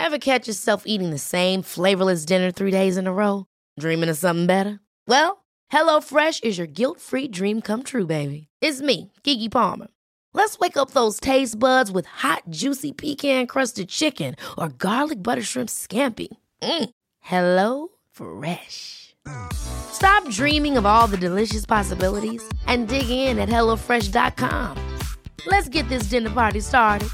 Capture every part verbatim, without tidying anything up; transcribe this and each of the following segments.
Ever catch yourself eating the same flavorless dinner three days in a row? Dreaming of something better? Well, HelloFresh is your guilt-free dream come true, baby. It's me, Keke Palmer. Let's wake up those taste buds with hot, juicy pecan-crusted chicken or garlic butter shrimp scampi. Mm. Hello Fresh. Stop dreaming of all the delicious possibilities and dig in at hello fresh dot com. Let's get this dinner party started.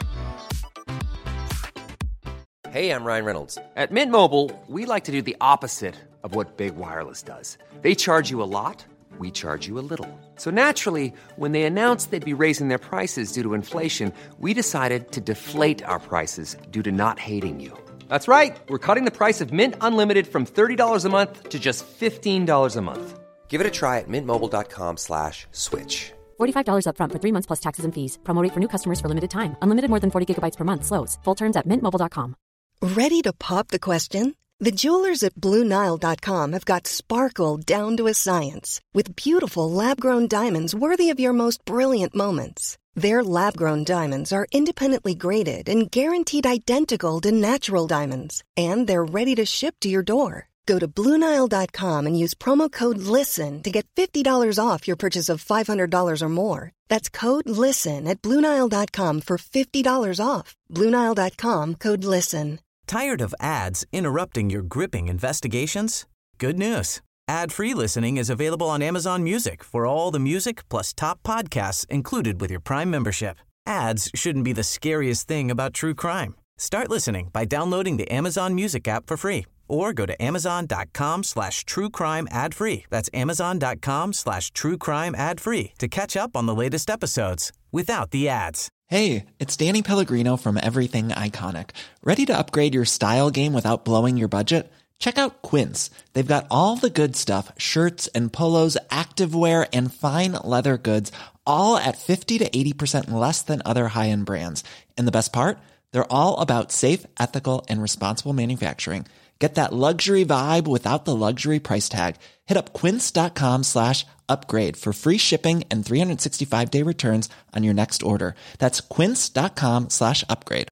Hey, I'm Ryan Reynolds. At Mint Mobile, we like to do the opposite of what Big Wireless does. They charge you a lot, we charge you a little. So naturally, when they announced they'd be raising their prices due to inflation, we decided to deflate our prices due to not hating you. That's right. We're cutting the price of Mint Unlimited from thirty dollars a month to just fifteen dollars a month. Give it a try at mintmobile.com slash switch. forty-five dollars up front for three months plus taxes and fees. Promo rate for new customers for limited time. Unlimited more than forty gigabytes per month. Slows full terms at mint mobile dot com. Ready to pop the question? The jewelers at Blue Nile dot com have got sparkle down to a science with beautiful lab-grown diamonds worthy of your most brilliant moments. Their lab-grown diamonds are independently graded and guaranteed identical to natural diamonds, and they're ready to ship to your door. Go to Blue Nile dot com and use promo code LISTEN to get fifty dollars off your purchase of five hundred dollars or more. That's code LISTEN at Blue Nile dot com for fifty dollars off. Blue Nile dot com, code LISTEN. Tired of ads interrupting your gripping investigations? Good news. Ad-free listening is available on Amazon Music for all the music plus top podcasts included with your Prime membership. Ads shouldn't be the scariest thing about true crime. Start listening by downloading the Amazon Music app for free or go to amazon.com slash true crime ad free. That's amazon.com slash true crime ad free to catch up on the latest episodes without the ads. Hey, it's Danny Pellegrino from Everything Iconic. Ready to upgrade your style game without blowing your budget? Check out Quince. They've got all the good stuff, shirts and polos, activewear, and fine leather goods, all at fifty to eighty percent less than other high-end brands. And the best part? They're all about safe, ethical, and responsible manufacturing. Get that luxury vibe without the luxury price tag. Hit up quince.com slash upgrade for free shipping and three sixty-five day returns on your next order. That's quince.com slash upgrade.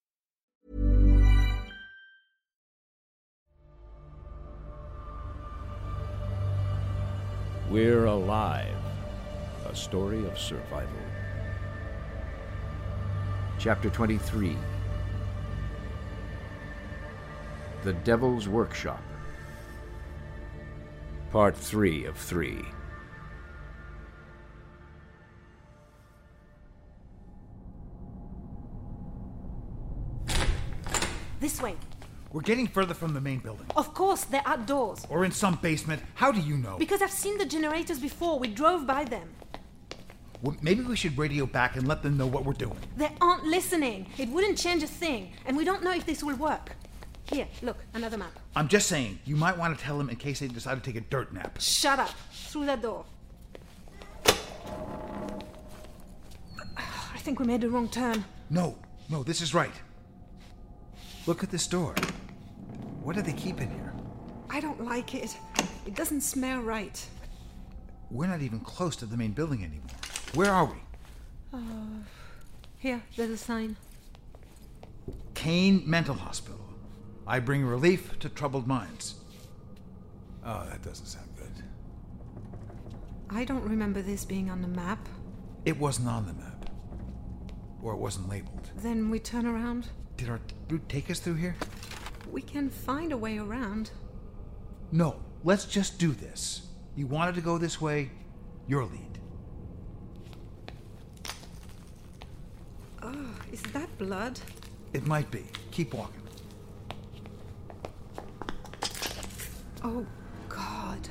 We're Alive, a story of survival. Chapter twenty-three. The Devil's Workshop. Part three of three. This way. We're getting further from the main building. Of course, they're outdoors. Or in some basement. How do you know? Because I've seen the generators before. We drove by them. Well, maybe we should radio back and let them know what we're doing. They aren't listening. It wouldn't change a thing. And we don't know if this will work. Here, look, another map. I'm just saying, you might want to tell them in case they decide to take a dirt nap. Shut up. Through that door. I think we made the wrong turn. No, no, this is right. Look at this door. What do they keep in here? I don't like it. It doesn't smell right. We're not even close to the main building anymore. Where are we? Uh, here, there's a sign. Kane Mental Hospital. I bring relief to troubled minds. Oh, that doesn't sound good. I don't remember this being on the map. It wasn't on the map. Or it wasn't labeled. Then we turn around? Did our route take us through here? We can find a way around. No, let's just do this. You wanted to go this way, your lead. Oh, is that blood? It might be. Keep walking. Oh, God.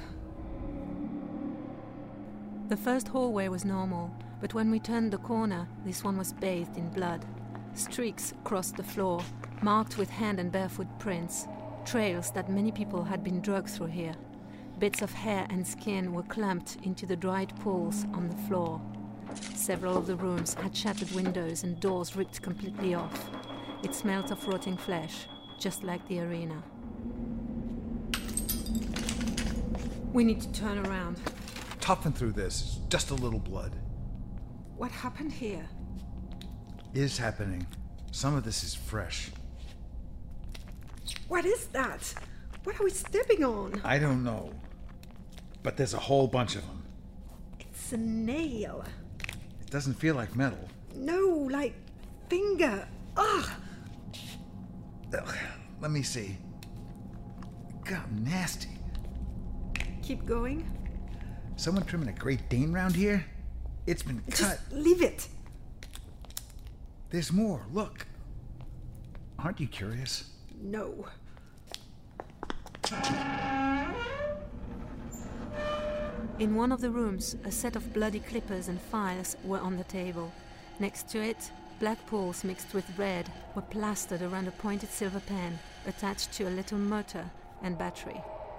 The first hallway was normal, but when we turned the corner, this one was bathed in blood. Streaks crossed the floor, marked with hand and barefoot prints, trails that many people had been dragged through here. Bits of hair and skin were clamped into the dried pools on the floor. Several of the rooms had shattered windows and doors ripped completely off. It smelled of rotting flesh, just like the arena. We need to turn around. Toughen through this. Just a little blood. What happened here? Is happening. Some of this is fresh. What is that? What are we stepping on? I don't know. But there's a whole bunch of them. It's a nail. It doesn't feel like metal. No, like finger. Ugh. Ugh. Let me see. God, nasty. Keep going. Someone trimming a Great Dane round here? It's been cut. Just leave it. There's more. Look. Aren't you curious? No. In one of the rooms, a set of bloody clippers and files were on the table. Next to it, black pools mixed with red were plastered around a pointed silver pen attached to a little motor and battery.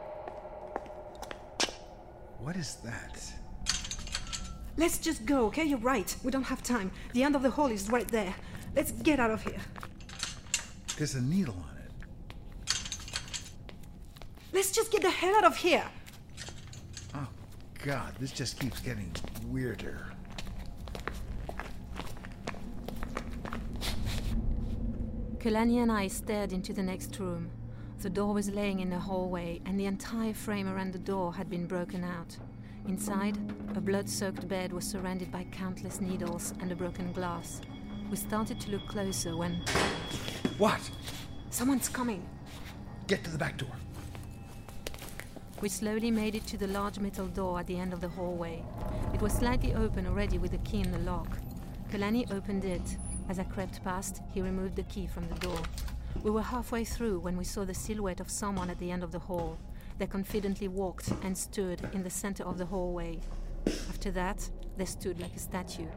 What is that? Let's just go, okay? You're right. We don't have time. The end of the hall is right there. Let's get out of here. There's a needle on it. Let's just get the hell out of here. Oh, God, this just keeps getting weirder. Kalani and I stared into the next room. The door was laying in the hallway, and the entire frame around the door had been broken out. Inside, a blood-soaked bed was surrounded by countless needles and a broken glass. We started to look closer when... What? Someone's coming. Get to the back door. We slowly made it to the large metal door at the end of the hallway. It was slightly open already with a key in the lock. Kalani opened it. As I crept past, he removed the key from the door. We were halfway through when we saw the silhouette of someone at the end of the hall. They confidently walked and stood in the center of the hallway. After that, they stood like a statue.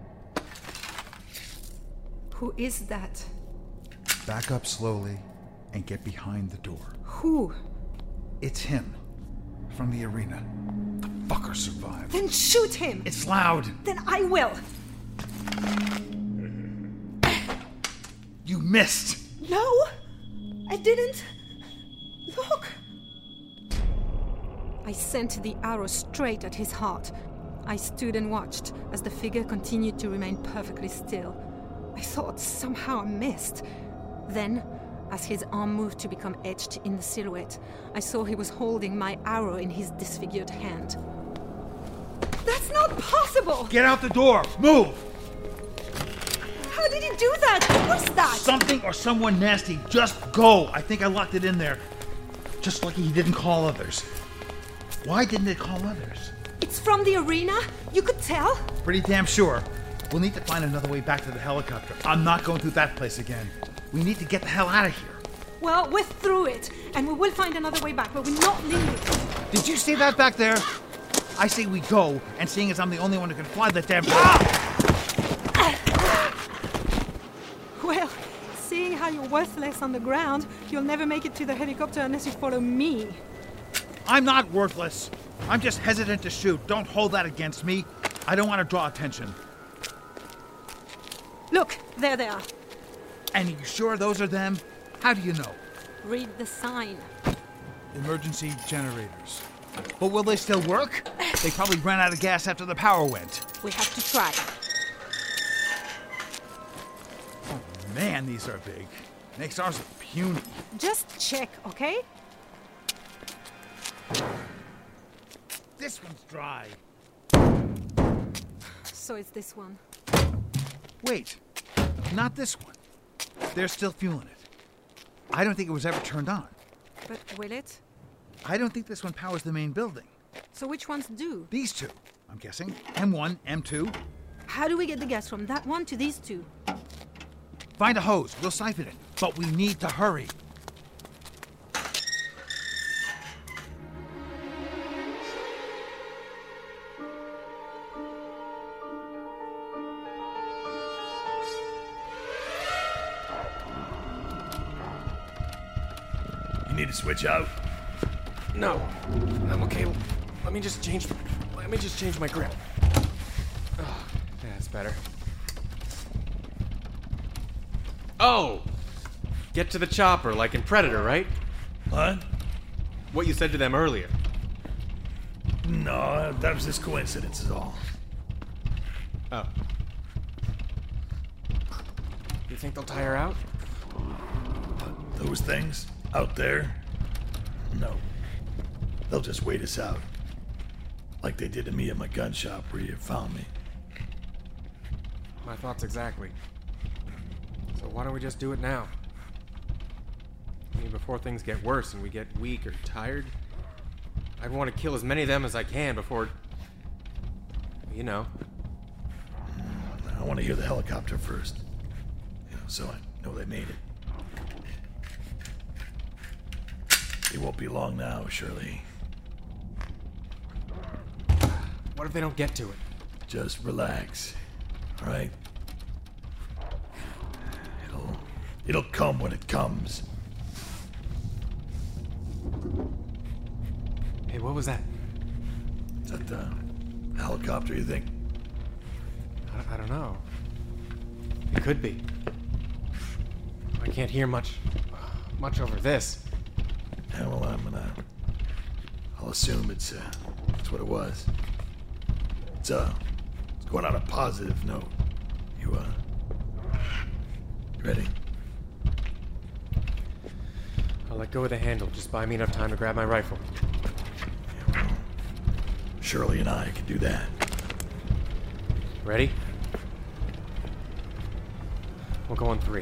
Who is that? Back up slowly and get behind the door. Who? It's him. From the arena. The fucker survived. Then shoot him! It's loud! Then I will! You missed! No! I didn't! Look! I sent the arrow straight at his heart. I stood and watched as the figure continued to remain perfectly still. I thought somehow I missed. Then, as his arm moved to become etched in the silhouette, I saw he was holding my arrow in his disfigured hand. That's not possible! Get out the door! Move! How did he do that? What was that? Something or someone nasty. Just go! I think I locked it in there. Just lucky he didn't call others. Why didn't they call others? It's from the arena? You could tell? Pretty damn sure. We'll need to find another way back to the helicopter. I'm not going through that place again. We need to get the hell out of here. Well, we're through it, and we will find another way back, but we're not leaving. Did you see that back there? I say we go, and seeing as I'm the only one who can fly that damn... Ah! Well, seeing how you're worthless on the ground, you'll never make it to the helicopter unless you follow me. I'm not worthless. I'm just hesitant to shoot. Don't hold that against me. I don't want to draw attention. Look, there they are. And you sure those are them? How do you know? Read the sign. Emergency generators. But will they still work? They probably ran out of gas after the power went. We have to try. Oh man, these are big. Makes ours look puny. Just check, okay? This one's dry. So it's this one. Wait, not this one. They're still fueling it. I don't think it was ever turned on. But will it? I don't think this one powers the main building. So which ones do? These two, I'm guessing. M one, M two. How do we get the gas from that one to these two? Find a hose. We'll siphon it. But we need to hurry. You need to switch out? No, I'm okay. Let me just change. Let me just change my grip. Oh, that's better. Oh, get to the chopper like in Predator, right? What? What you said to them earlier. No, that was just coincidence is all. Oh. You think they'll tire out? Those things? Out there? No. They'll just wait us out. Like they did to me at my gun shop where you found me. My thoughts exactly. So why don't we just do it now? I mean, before things get worse and we get weak or tired, I'd want to kill as many of them as I can before... You know. I want to hear the helicopter first. You know, so I know they made it. It won't be long now, Shirley. What if they don't get to it? Just relax, all right? It'll, it'll come when it comes. Hey, what was that? Is that the helicopter, you think? I, I don't know. It could be. I can't hear much, much over this. Yeah, well, I'm gonna... I'll assume it's, uh, that's what it was. It's, uh, it's going on a positive note. You, uh... You ready? I'll let go of the handle. Just buy me enough time to grab my rifle. Yeah, well, Shirley and I can do that. Ready? We'll go on three.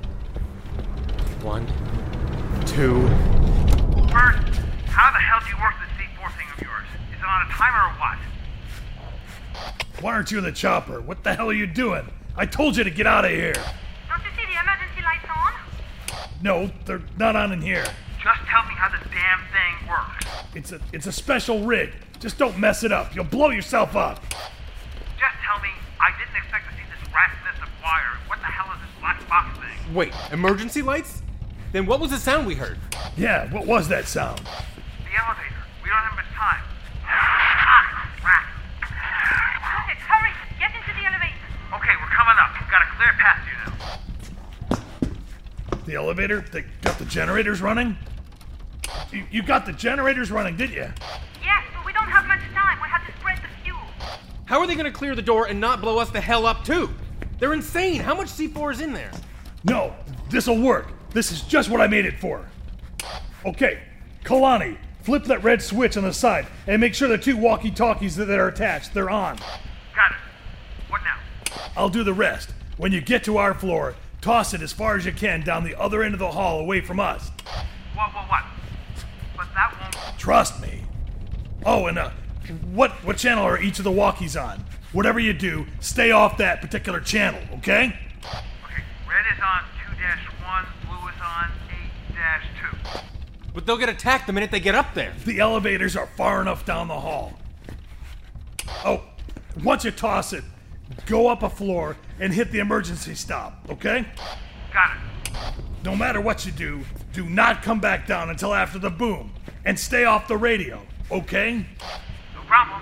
One, two... First, how the hell do you work this C four thing of yours? Is it on a timer or what? Why aren't you in the chopper? What the hell are you doing? I told you to get out of here. Don't you see the emergency lights on? No, they're not on in here. Just tell me how this damn thing works. It's a it's a special rig. Just don't mess it up. You'll blow yourself up. Just tell me. I didn't expect to see this rat's nest of wire. What the hell is this black box thing? Wait, emergency lights? Then what was the sound we heard? Yeah, what was that sound? The elevator. We don't have much time. Ah, crap. Okay, hurry. Get into the elevator. Okay, we're coming up. We've got a clear path to you now. The elevator? They got the generators running? You, you got the generators running, didn't you? Yes, but we don't have much time. We have to spread the fuel. How are they gonna clear the door and not blow us the hell up too? They're insane. How much C four is in there? No, this'll work. This is just what I made it for. Okay, Kalani, flip that red switch on the side and make sure the two walkie-talkies that are attached, they're on. Got it. What now? I'll do the rest. When you get to our floor, toss it as far as you can down the other end of the hall away from us. What, what, what? But that won't... Trust me. Oh, and uh, what, what channel are each of the walkies on? Whatever you do, stay off that particular channel, okay? Okay, red is on two dash one, blue is on eight dash two. But they'll get attacked the minute they get up there. The elevators are far enough down the hall. Oh, once you toss it, go up a floor and hit the emergency stop, okay? Got it. No matter what you do, do not come back down until after the boom. And stay off the radio, okay? No problem.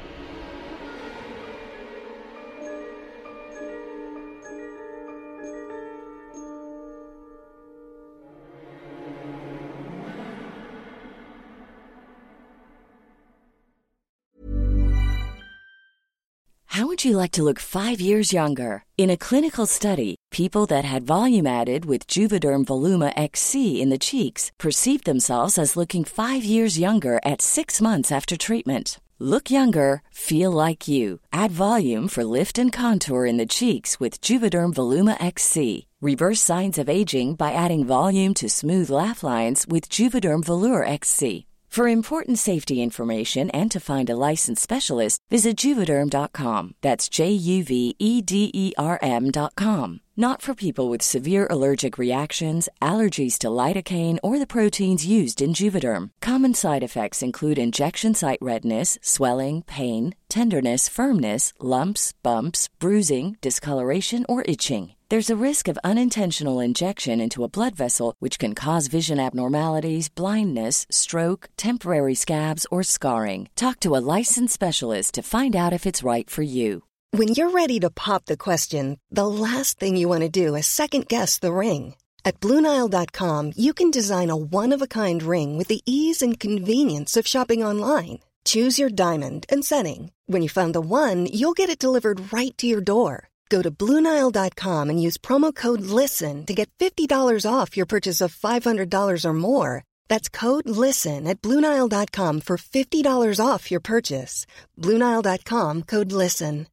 How would you like to look five years younger? In a clinical study, people that had volume added with Juvederm Voluma X C in the cheeks perceived themselves as looking five years younger at six months after treatment. Look younger, feel like you. Add volume for lift and contour in the cheeks with Juvederm Voluma X C. Reverse signs of aging by adding volume to smooth laugh lines with Juvederm Volure X C. For important safety information and to find a licensed specialist, visit Juvederm dot com. That's J U V E D E R M dot com. Not for people with severe allergic reactions, allergies to lidocaine, or the proteins used in Juvederm. Common side effects include injection site redness, swelling, pain, tenderness, firmness, lumps, bumps, bruising, discoloration, or itching. There's a risk of unintentional injection into a blood vessel, which can cause vision abnormalities, blindness, stroke, temporary scabs, or scarring. Talk to a licensed specialist to find out if it's right for you. When you're ready to pop the question, the last thing you want to do is second-guess the ring. At Blue Nile dot com, you can design a one-of-a-kind ring with the ease and convenience of shopping online. Choose your diamond and setting. When you find the one, you'll get it delivered right to your door. Go to Blue Nile dot com and use promo code LISTEN to get fifty dollars off your purchase of five hundred dollars or more. That's code LISTEN at Blue Nile dot com for fifty dollars off your purchase. Blue Nile dot com, code LISTEN.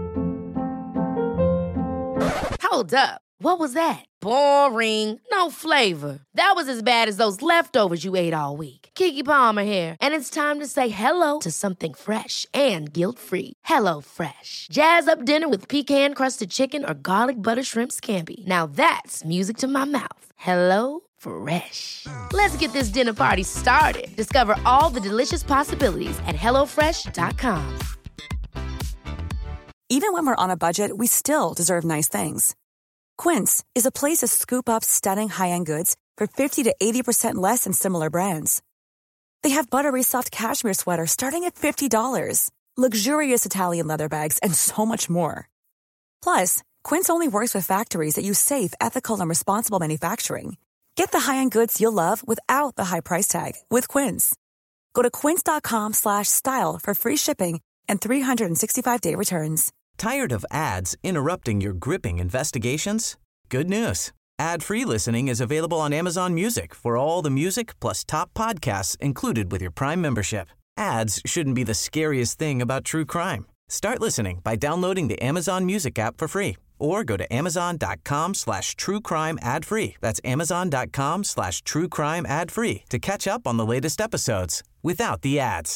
Hold up. What was that? Boring. No flavor. That was as bad as those leftovers you ate all week. Keke Palmer here, and it's time to say hello to something fresh and guilt-free. Hello Fresh. Jazz up dinner with pecan-crusted chicken or garlic butter shrimp scampi. Now that's music to my mouth. Hello Fresh. Let's get this dinner party started. Discover all the delicious possibilities at hello fresh dot com. Even when we're on a budget, we still deserve nice things. Quince is a place to scoop up stunning high-end goods for fifty to eighty percent less than similar brands. They have buttery soft cashmere sweaters starting at fifty dollars, luxurious Italian leather bags, and so much more. Plus, Quince only works with factories that use safe, ethical, and responsible manufacturing. Get the high-end goods you'll love without the high price tag with Quince. Go to quince dot com slash style for free shipping and three sixty-five day returns. Tired of ads interrupting your gripping investigations? Good news. Ad-free listening is available on Amazon Music for all the music plus top podcasts included with your Prime membership. Ads shouldn't be the scariest thing about true crime. Start listening by downloading the Amazon Music app for free or go to amazon.com slash true crime ad free. That's amazon.com slash true crime ad free to catch up on the latest episodes without the ads.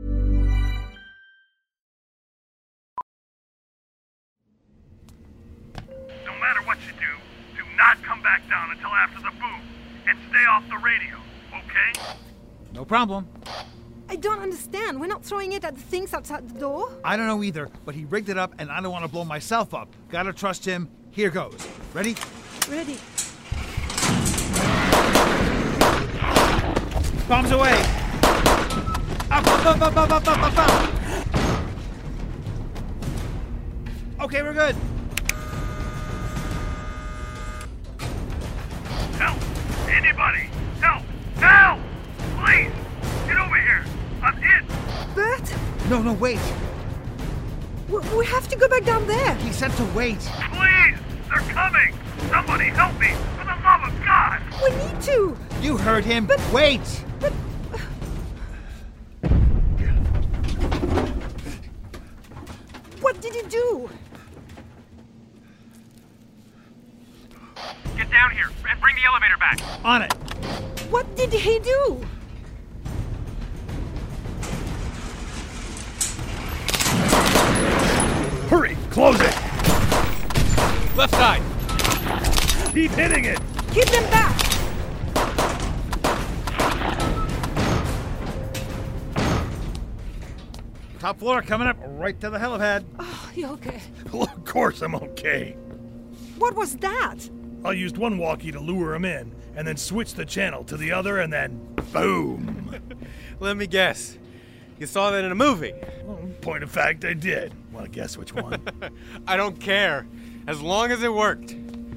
No matter what you do, do not come back down until after the boom. And stay off the radio, okay? No problem. I don't understand. We're not throwing it at the things outside the door. I don't know either, but he rigged it up and I don't want to blow myself up. Gotta trust him. Here goes. Ready? Ready. Bombs away. Up, up, up, up, up, up, up, up, up. Okay, we're good. Help! Anybody! Help! Help! Please! Get over here! I'm hit! Bert? No, no, wait. We, we have to go back down there. He said to wait. Please! They're coming! Somebody help me! For the love of God! We need to! You heard him. But wait! But... What did you do? Get down here and bring the elevator back! On it! What did he do? Hurry! Close it! Left side! Keep hitting it! Keep them back! Top floor coming up right to the helipad. Oh, you okay? Well, of course I'm okay. What was that? I used one walkie to lure him in, and then switched the channel to the other, and then boom! Let me guess. You saw that in a movie. Well, point of fact, I did. Want to guess which one? I don't care, as long as it worked.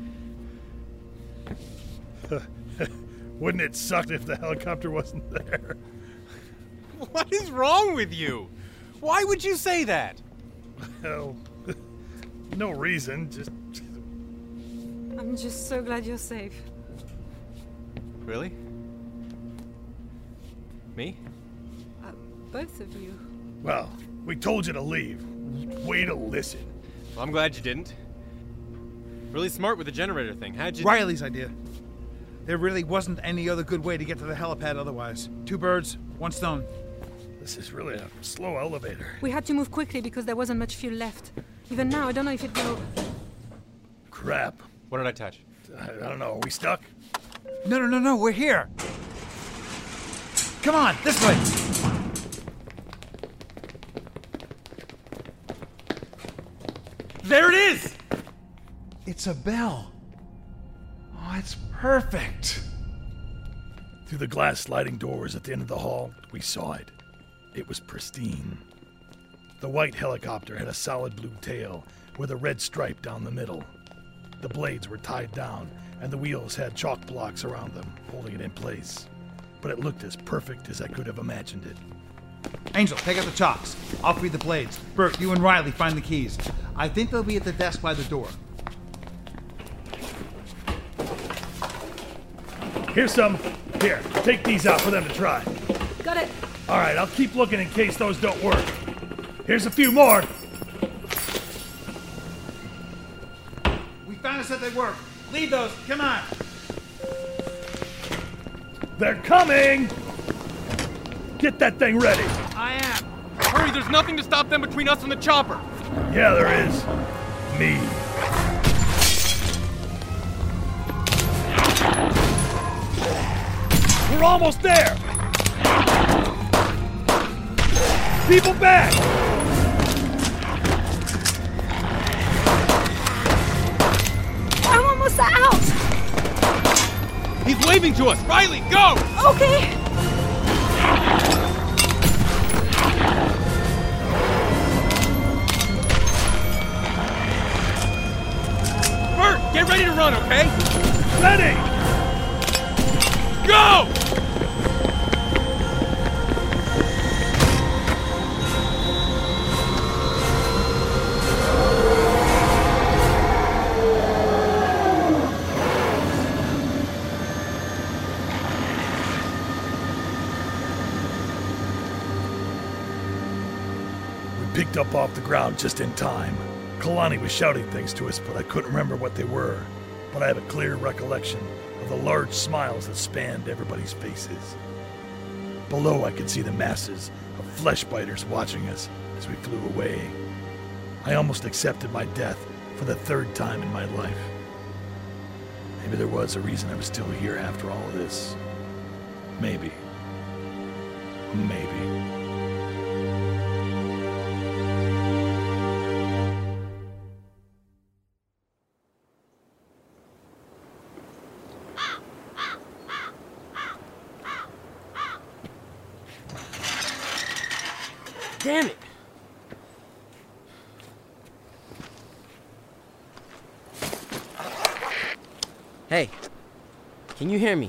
Wouldn't it suck if the helicopter wasn't there? What is wrong with you? Why would you say that? Well, no reason, just... I'm just so glad you're safe. Really? Me? Uh, both of you. Well, we told you to leave. Way to listen. Well, I'm glad you didn't. Really smart with the generator thing. How'd you... Riley's idea. There really wasn't any other good way to get to the helipad otherwise. Two birds, one stone. This is really a slow elevator. We had to move quickly because there wasn't much fuel left. Even now, I don't know if it will... Crap. What did I touch? I, I don't know. Are we stuck? No, no, no, no. We're here. Come on, this way. There it is! It's a bell. Oh, it's perfect. Through the glass sliding doors at the end of the hall, we saw it. It was pristine. The white helicopter had a solid blue tail with a red stripe down the middle. The blades were tied down, and the wheels had chalk blocks around them, holding it in place. But it looked as perfect as I could have imagined it. Angel, take out the chalks. I'll feed the blades. Bert, you and Riley find the keys. I think they'll be at the desk by the door. Here's some. Here, take these out for them to try. Got it. All right, I'll keep looking in case those don't work. Here's a few more. We found a set that work. Lead those. Come on. They're coming! Get that thing ready. I am. Hurry, there's nothing to stop them between us and the chopper. Yeah, there is. Me. We're almost there! People back! I'm almost out! He's waving to us! Riley, go! Okay! Bert, get ready to run, okay? Ready! Go! Picked up off the ground just in time. Kalani was shouting things to us, but I couldn't remember what they were. But I have a clear recollection of the large smiles that spanned everybody's faces. Below, I could see the masses of flesh biters watching us as we flew away. I almost accepted my death for the third time in my life. Maybe there was a reason I was still here after all of this. Maybe. Maybe. Damn it! Hey, can you hear me?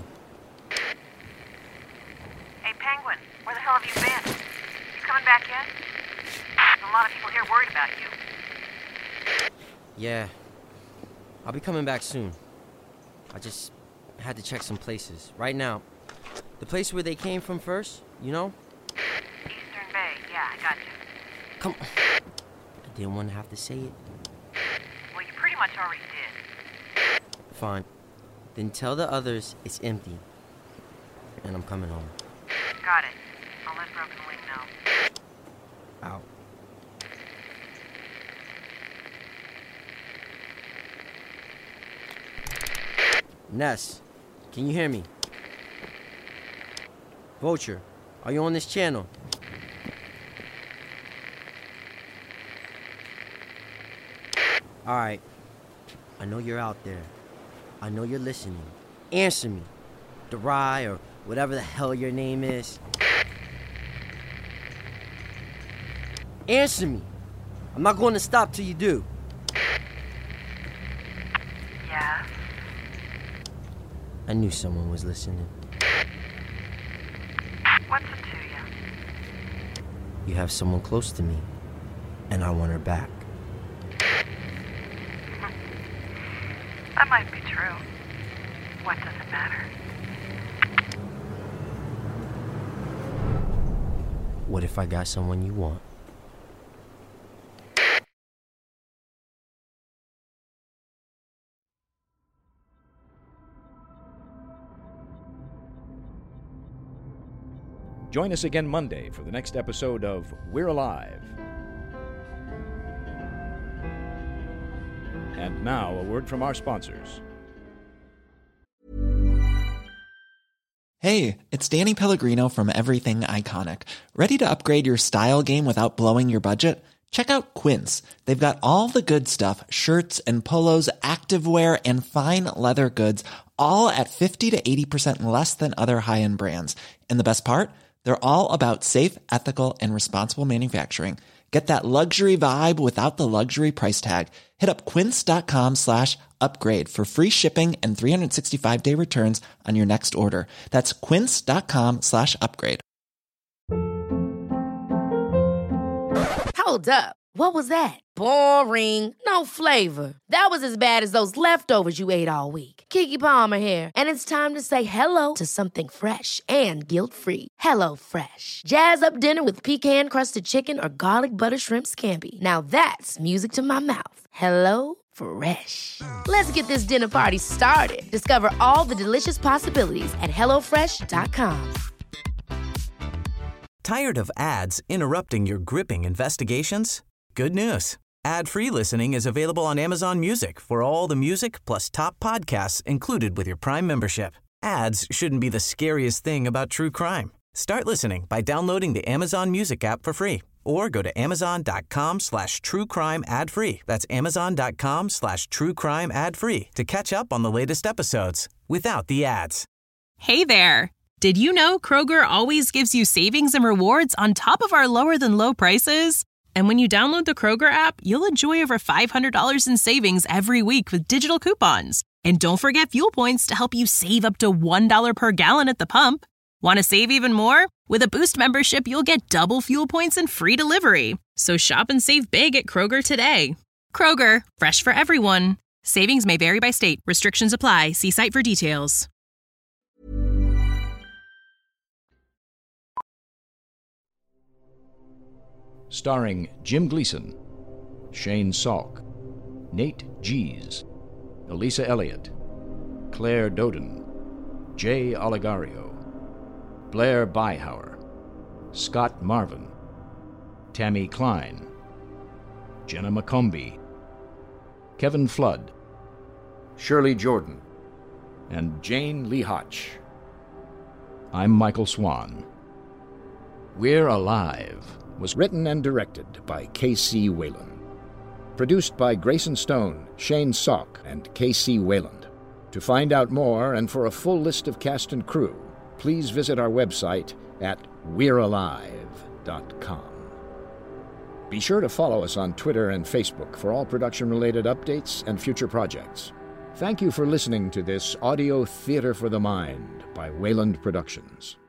Hey, Penguin, where the hell have you been? You coming back yet? There's a lot of people here worried about you. Yeah, I'll be coming back soon. I just had to check some places. Right now, the place where they came from first, you know? Eastern Bay, yeah, I got you. Come on. I didn't want to have to say it. Well, you pretty much already did. Fine. Then tell the others it's empty. And I'm coming home. Got it. I'll let Broken Wing know. Out. Ness, can you hear me? Vulture, are you on this channel? Alright. I know you're out there. I know you're listening. Answer me. Darai, or whatever the hell your name is. Answer me. I'm not going to stop till you do. Yeah? I knew someone was listening. What's it to you? You have someone close to me, and I want her back. That might be true. What does it matter? What if I got someone you want? Join us again Monday for the next episode of We're Alive. And now, a word from our sponsors. Hey, it's Danny Pellegrino from Everything Iconic. Ready to upgrade your style game without blowing your budget? Check out Quince. They've got all the good stuff, shirts and polos, activewear, and fine leather goods, all at fifty to eighty percent less than other high-end brands. And the best part? They're all about safe, ethical, and responsible manufacturing. Get that luxury vibe without the luxury price tag. Hit up quince.com slash upgrade for free shipping and three sixty-five day returns on your next order. That's quince.com slash upgrade. Hold up. What was that? Boring. No flavor. That was as bad as those leftovers you ate all week. Keke Palmer here, and it's time to say hello to something fresh and guilt-free. Hello Fresh. Jazz up dinner with pecan-crusted chicken or garlic butter shrimp scampi. Now that's music to my mouth. Hello Fresh. Let's get this dinner party started. Discover all the delicious possibilities at hello fresh dot com. Tired of ads interrupting your gripping investigations? Good news. Ad-free listening is available on Amazon Music for all the music plus top podcasts included with your Prime membership. Ads shouldn't be the scariest thing about true crime. Start listening by downloading the Amazon Music app for free or go to amazon.com slash true crime ad free. That's amazon.com slash true crime ad free to catch up on the latest episodes without the ads. Hey there. Did you know Kroger always gives you savings and rewards on top of our lower than low prices? And when you download the Kroger app, you'll enjoy over five hundred dollars in savings every week with digital coupons. And don't forget fuel points to help you save up to one dollar per gallon at the pump. Want to save even more? With a Boost membership, you'll get double fuel points and free delivery. So shop and save big at Kroger today. Kroger, fresh for everyone. Savings may vary by state. Restrictions apply. See site for details. Starring Jim Gleason, Shane Salk, Nate Gies, Elisa Elliott, Claire Doden, Jay Oligario, Blair Byhauer, Scott Marvin, Tammy Klein, Jenna McCombie, Kevin Flood, Shirley Jordan, and Jane Lee Hotch. I'm Michael Swan. We're Alive was written and directed by K C. Wayland. Produced by Grayson Stone, Shane Salk, and K C. Wayland. To find out more and for a full list of cast and crew, please visit our website at we're alive dot com. Be sure to follow us on Twitter and Facebook for all production-related updates and future projects. Thank you for listening to this audio theater for the mind by Wayland Productions.